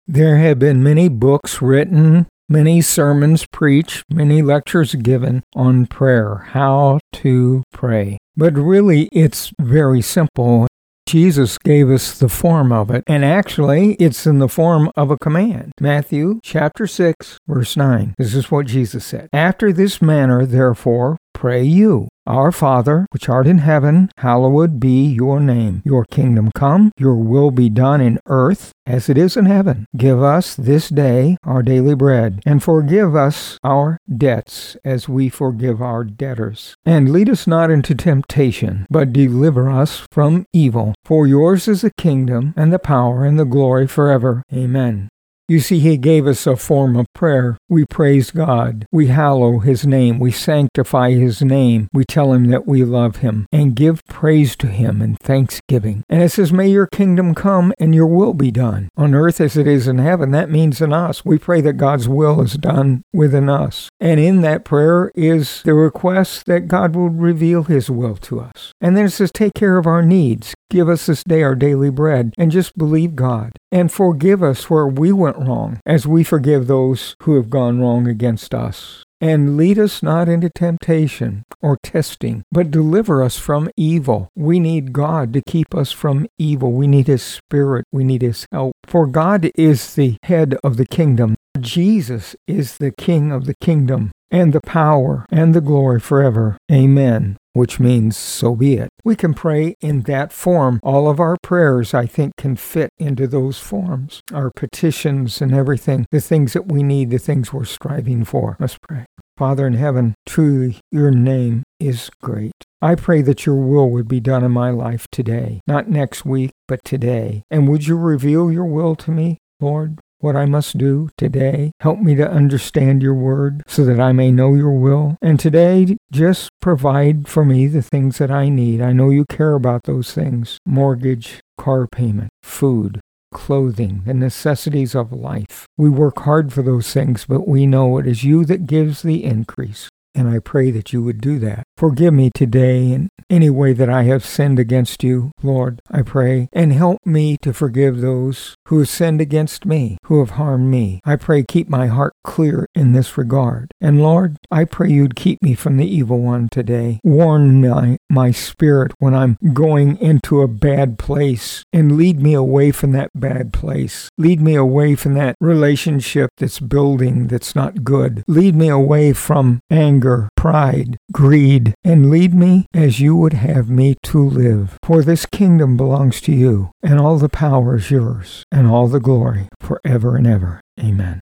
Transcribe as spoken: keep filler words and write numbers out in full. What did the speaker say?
There have been many books written, many sermons preached, many lectures given on prayer, how to pray. But really, it's very simple. Jesus gave us the form of it, and actually, it's in the form of a command. Matthew chapter six, verse nine. This is what Jesus said. After this manner, therefore, pray you. Our Father, which art in heaven, hallowed be your name. Your kingdom come, your will be done in earth as it is in heaven. Give us this day our daily bread, and forgive us our debts as we forgive our debtors. And lead us not into temptation, but deliver us from evil. For yours is the kingdom, and the power, and the glory forever. Amen. You see, he gave us a form of prayer. We praise God. We hallow his name. We sanctify his name. We tell him that we love him and give praise to him in thanksgiving. And it says, may your kingdom come and your will be done on earth as it is in heaven. That means in us. We pray that God's will is done within us. And in that prayer is the request that God will reveal his will to us. And then it says, take care of our needs. Give us this day our daily bread, and just believe God. And forgive us where we went wrong, as we forgive those who have gone wrong against us. And lead us not into temptation or testing, but deliver us from evil. We need God to keep us from evil. We need his Spirit. We need his help. For God is the head of the kingdom. Jesus is the King of the kingdom, and the power and the glory forever. Amen. Which means, so be it. We can pray in that form. All of our prayers, I think, can fit into those forms. Our petitions and everything, the things that we need, the things we're striving for. Let's pray. Father in heaven, truly your name is great. I pray that your will would be done in my life today, not next week, but today. And would you reveal your will to me, Lord? What I must do today. Help me to understand your word so that I may know your will. And today, just provide for me the things that I need. I know you care about those things. Mortgage, car payment, food, clothing, the necessities of life. We work hard for those things, but we know it is you that gives the increase. And I pray that you would do that. Forgive me today in any way that I have sinned against you, Lord, I pray. And help me to forgive those who have sinned against me, who have harmed me. I pray keep my heart clear in this regard. And Lord, I pray you'd keep me from the evil one today. Warn my, my spirit when I'm going into a bad place, and lead me away from that bad place. Lead me away from that relationship that's building that's not good. Lead me away from anger, pride, greed, and lead me as you would have me to live. For this kingdom belongs to you, and all the power is yours, and all the glory forever and ever. Amen.